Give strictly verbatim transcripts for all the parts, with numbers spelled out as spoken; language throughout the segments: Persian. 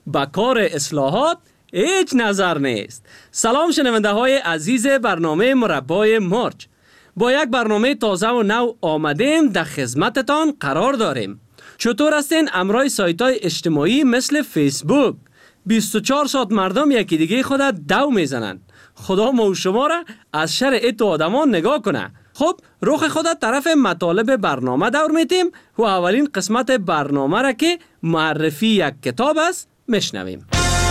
با کار اصلاحات هیچ نظر نیست. سلام شنونده های عزیز برنامه مربای مرج. با یک برنامه تازه و نو آمدیم در خدمتتان قرار داریم. چطور هستین؟ امرای سایت های اجتماعی مثل فیسبوک بیست و چهار ساعت مردم یکی دیگه خود دو میزنن. خدا ما و شما را از شر ایت و آدمان نگاه کنه. خب رخ خود طرف مطالب برنامه دور میتیم و اولین قسمت برنامه را که معرفی یک کتاب است میشنویم.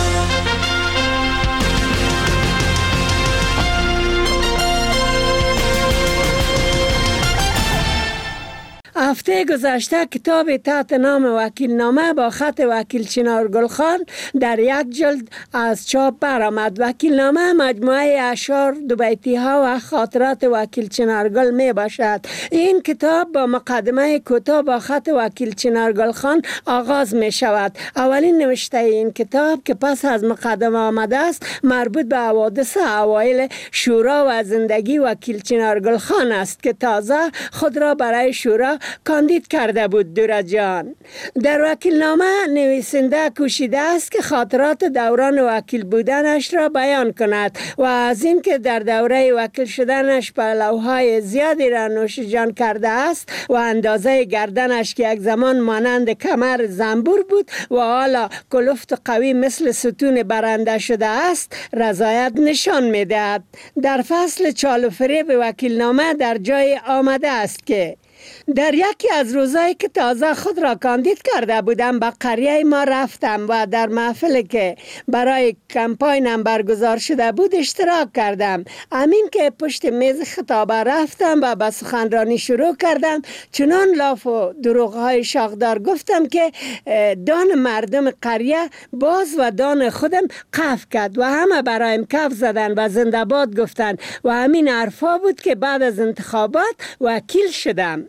هفته گذشته کتاب تحت نام وکیلنامه با خط وکیل چنار گلخان در یک جلد از چاپ برآمد. وکیلنامه مجموعه اشعار، دو بیتی ها و خاطرات وکیل چنار گل می باشد. این کتاب با مقدمه کوتاه با خط وکیل چنار گلخان آغاز می شود. اولین نوشته این کتاب که پس از مقدمه آمده است مربوط به حوادث اوایل شورا و زندگی وکیل چنار گلخان است که تازه خود را برای شورا کاندید کرده بود. دورا جان در وکیلنامه نویسنده کوشیده است که خاطرات دوران وکیل بودنش را بیان کند و از این که در دوره وکیل شدنش پهلوهای زیادی را نوش جان کرده است و اندازه گردنش که یک زمان مانند کمر زنبور بود و حالا کلفت قوی مثل ستون برنده شده است رضایت نشان می‌دهد. در فصل چال و فریب وکیلنامه در جای آمده است که در یکی از روزایی که تازه خود را کاندید کرده بودم به قریه ما رفتم و در محفلی که برای کمپاینم برگزار شده بود اشتراک کردم. امین که پشت میز خطابه رفتم و به سخنرانی شروع کردم چنان لاف و دروغهای شاخدار گفتم که دان مردم قریه باز و دان خودم قف کرد و همه برایم کف زدن و زنده باد گفتن و همین حرفا بود که بعد از انتخابات وکیل شدم.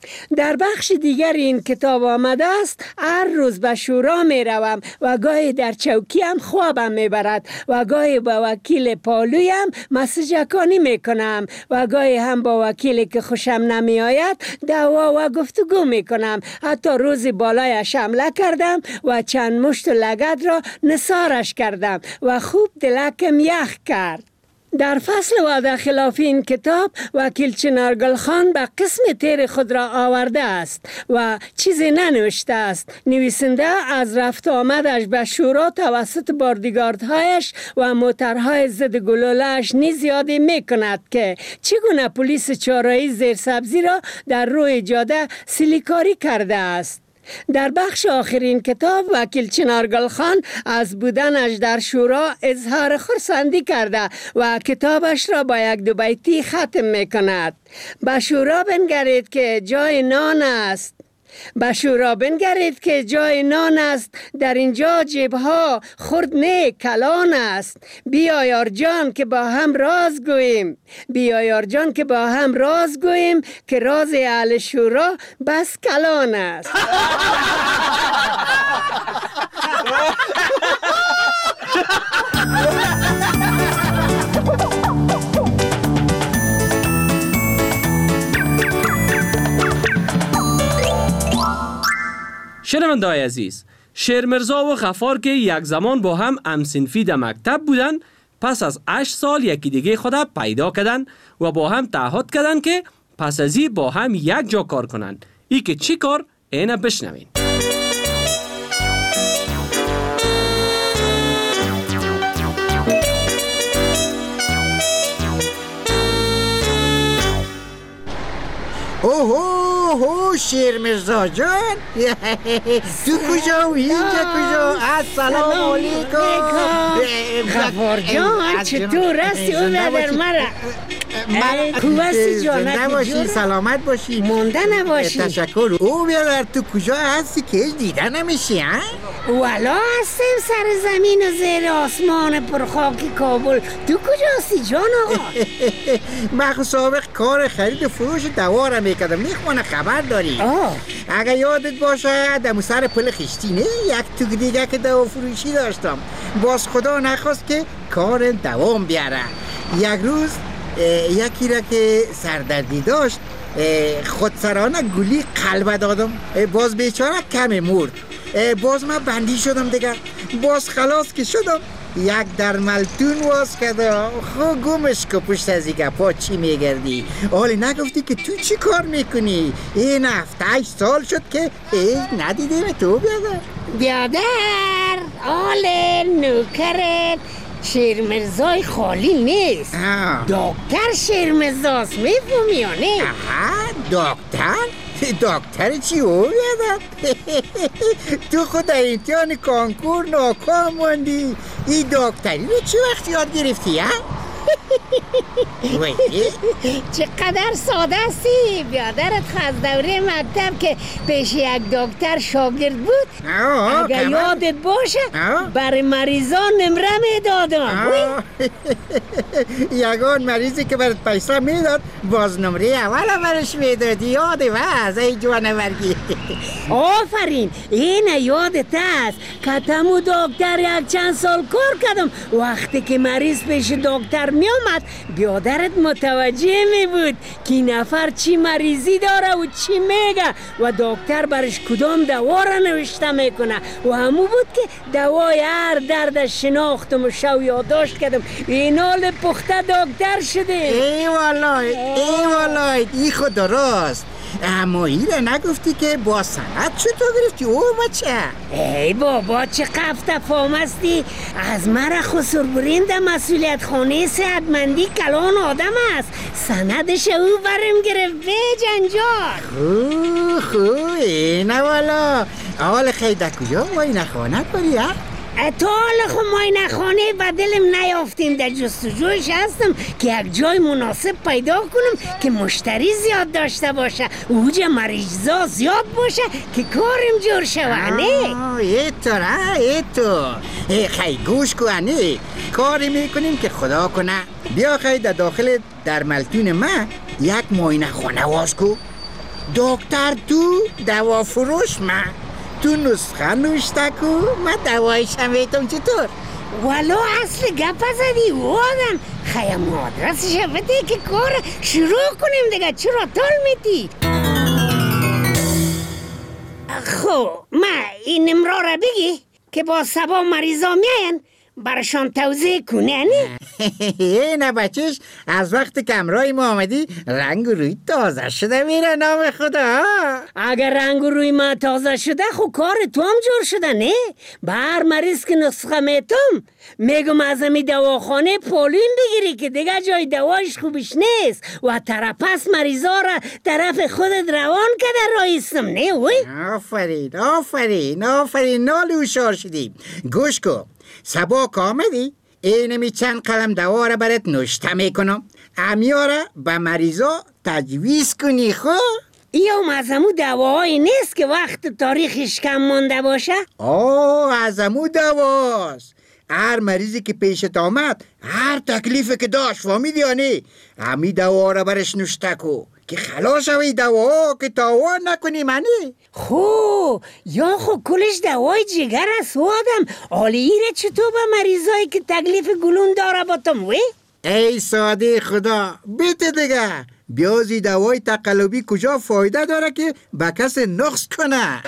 در بخش دیگر این کتاب آمده است هر روز به شورا می روم و گاهی در چوکی هم خوابم می برد و گاهی با وکیل پالویم مسجکانی می کنم و گاهی هم با وکیلی که خوشم نمی آید دعوا و گفتگو می کنم. حتی روزی بالایش حمله کردم و چند مشت لگد را نثارش کردم و خوب دلکم یخ کرد. در فصل وعده خلاف این کتاب وکیل چنار گلخان به قسم تیر خود را آورده است و چیزی ننوشته است. نویسنده از رفت آمدش به شورا توسط باردیگاردهایش و موترهای ضد گلوله‌اش نیز یادی می کند که چگونه پلیس چهارراهی زیر سبزی را در روی جاده سیلیکاری کرده است. در بخش آخرین کتاب وکیل چنار گلخان از بودنش در شورا اظهار خرسندی کرده و کتابش را با یک دو بیتی ختم می کند. به شورا بنگرید که جای نان است، به شورا بنگرید که جای نان است، در اینجا جیبها خرد نه کلان است. بیا یار جان که با هم راز گوییم، بیا یار جان که با هم راز گوییم که راز اهل شورا بس کلان است. شنونده‌های عزیز، شیرمرزا و غفار که یک زمان با هم همصنفی در مکتب بودن پس از هشت سال یکی دیگه خدا پیدا کردن و با هم تعهد کردن که پس از این با هم یک جا کار کنن. ای که چی کار؟ اینه بشنوین. اوه اوه شیرمرزا جان تو کجا و اینجا کجا؟ السلام علیکم. غفار جان چطور هستی؟ او در مرا کوبستی جان نباشی، سلامت باشی، مونده نباشی. تشکر. او بیادر تو کجا هستی که هیچ دیده نمیشی؟ ها؟ والا هستیم سر زمین و زیر آسمان پرخاک کابل. تو کجا هستی جان آقا؟ من سابق کار خرید فروش دوا را میکردم، میخوانه خبر داری؟ آه. اگه یادت باشه دمو سر پل خشتینه یک تو دیگه که دوا فروشی داشتم، باز خدا نخواست که کار دوام بیاره. یک روز یکی را که سردردی داشت خودسرانه گلی قلب دادم، باز بیچاره کم مرد. باز من بندی شدم دیگه. باز خلاص که شدم یک درملتون واز کده. خو گمش که پشت از این گپا چی میگردی؟ حالی نگفتی که تو چی کار میکنی؟ این هفته هشت سال شد که ای ندیدیم تو بیادر. بیادر آل نوکرت شیرمرزای خالی نیست. آه. دکتر شیرمرزاست، میفهمی یا نه؟ آها دکتر؟ دکتر چی او بیادر؟ تو خود در امتحان کانکور ناکام موندی. این دکتری رو چی وقت یاد گرفتی ها؟ چقدر ساده هستی. بیادرت از دوره مکتب که پیش یک دکتر شاگرد بود اگر یادت باشه برای مریضان نمره میدادم. یگان مریضی که برات پیسه میداد باز نمره اول برش میدادی. یاده وز ای جوانورگی. آفرین این یادت است که تمو دکتر یک چند سال کار کردم. وقتی که مریض پیش دکتر می آمد بیادرت متوجه می بود که نفر چی مریضی داره و چی میگه و دکتر برش کدام دوا را نوشته میکنه و همو بود که دوای هر درد شناختم و شو یادداشت کردم. این حال پخته دکتر شده. ای والله ای والله ای خود درست. اما ایره نگفتی که با سند چطور گرفتی او بچه؟ ای بابا چه قفت فام هستی. از مرا خسر برنده مسئولیت خانه صحتمندی کلان آدم است. سندش او برم گرفت به جنجار. خو خو اینه والا. حال خیده کجا مایی نخانه باری ها؟ تا حالا خو ماینه خانه و دلم نیافتیم. در جستجوش هستم که یک جای مناسب پیدا کنم که مشتری زیاد داشته باشه، اوج مریضا زیاد باشه که کارم جور شوانه. ای تو را ای تو خیلی گوش کنه کاری میکنیم که خدا کنه. بیا خیلی در داخل درملتون ما یک ماینه خانه واز کو. دکتر تو دوا فروش ما تو نسخه نوشته کو من دوایش هم بیتم چطور؟ ولو اصل گپ زدی و آدم خیام آدرسش بده که کار شروع کنیم دیگه. چرا تال میدی؟ خب ما این نمره را بگی که با سبا مریضا میاین برشان توضیح کنه نه؟ نه بچهش از وقت که امرای ما آمدی رنگ و روی تازه شده میره نام خدا. اگر رنگ و روی ما تازه شده خو کار تو هم جور شده نه؟ به هر مریض که نسخه میتم میگم از همی دواخانه پولین بگیری که دیگه جای دوایش خوبش نیست و ترپس مریضا را طرف خودت روان کده رایستم نه وی؟ آفرین آفرین آفرین نالی هوشیار شدی. گوش کن سبا که آمدی اینمی چند قلم دوا را برات نوشته میکنم. امیاره به مریضا تجویز کنی خو. یا مزمو دواهایی نیست که وقت تاریخش کم مانده باشه؟ آه ازمو دواست. هر مریضی که پیشت آمد هر تکلیفی که داشت فهمیدی یا نه همی دوا را برش نوشته کو که خلاص شوی دوا که تاوان نکنی منی. خو یا خو کلش دوای جگر است و آدم حالی ایره چطور به مریضایی که تکلیف گلون داره باتم وی؟ ای ساده خدا بیت دیگه بیازی دوای تقلبی کجا فایده داره که به کس نقص کنه.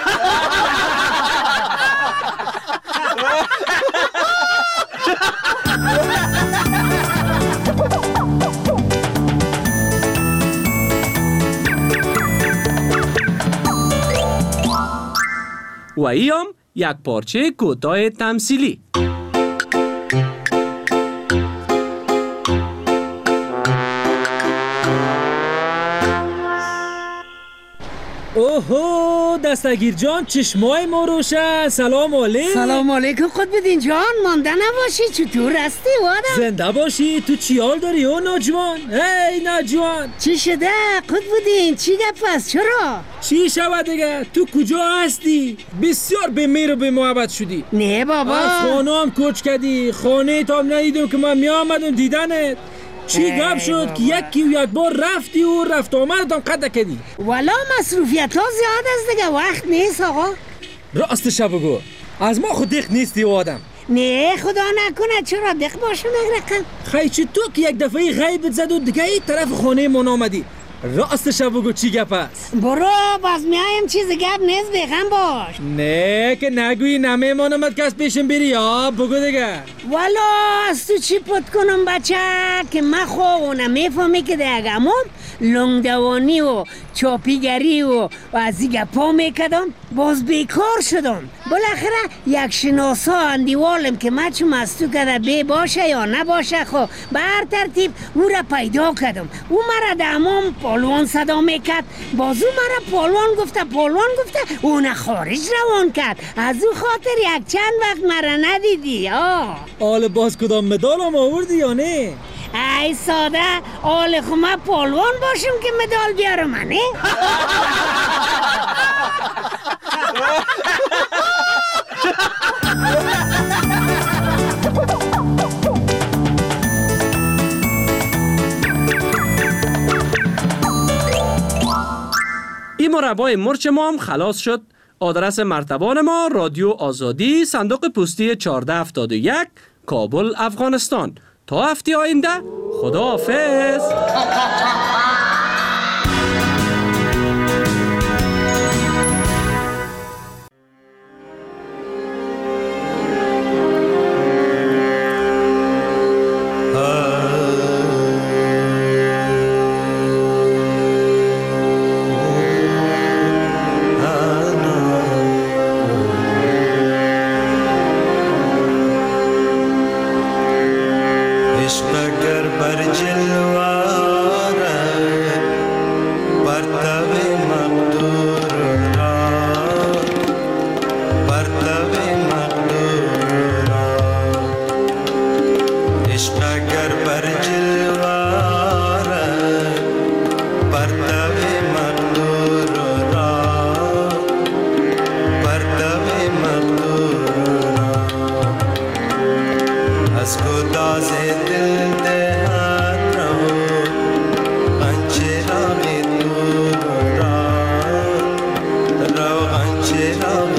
و ایام یک پارچه کوتاه تمثیلی. اوهو دستگیر جان چشمای ما روشن. سلام علیکم. سلام علیکم. خود بدین جان مانده نباشی. چطور هستی وادم؟ زنده باشی. تو چی حال داری او ناجوان؟ هی ناجوان چی شده؟ خود بدین چی گپ است؟ چرا؟ چی شود دیگه؟ تو کجا هستی؟ بسیار به مهر و به محبت شدی. نه بابا از خانه هم کوچ کردی. خانه تا هم ندیدم که من می آمدم دیدنت. چی گپ شد که یکی و یک بار رفتی و رفت آمدت هم قطع کردی؟ والا مصروفیت ها زیاد است دیگه وقت نیست آقا. راستش بگو از ما خود دق نیستی و آدم. نه خدا نکنه چرا دق باشم اگرقم. خیلی چی تو که یک دفعه غیبت زد و دیگه ای طرف خانه من آمدی راستش بگو چی گپ است؟ برو باز میایم چیز گپ نیست بخم باش. نه که نگویی نمیمان آمد که از پیشم بری یا بگو دیگه. والا از تو چی پت کنم بچه که من خواه نمیفهمی که دیگمون لنگدوانی و چاپیگری و, و از دیگه پا میکدم باز بیکار شدم. بالاخره یک شناسا اندیوالم که من چون از تو کده بی باشه یا نباشه خو به هر ترتیب او را پیدا کردم. او مرا دامام پالوان صدا میکرد، باز او مرا پالوان گفته پالوان گفته اون خارج روان کرد. از او خاطر یک چند وقت مرا ندیدی. آه آل باز کدام مدال هم آوردی یا نه؟ ای ساده آل خو من پالوان باشم که مدال بیارم نه؟ این مربای مرچ ما هم خلاص شد. آدرس مرتبان ما رادیو آزادی، صندوق پستی چهارده هفتاد و یک، کابل، افغانستان. تا هفته آینده خداحافظ.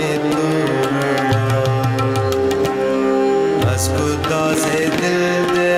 As good as it did.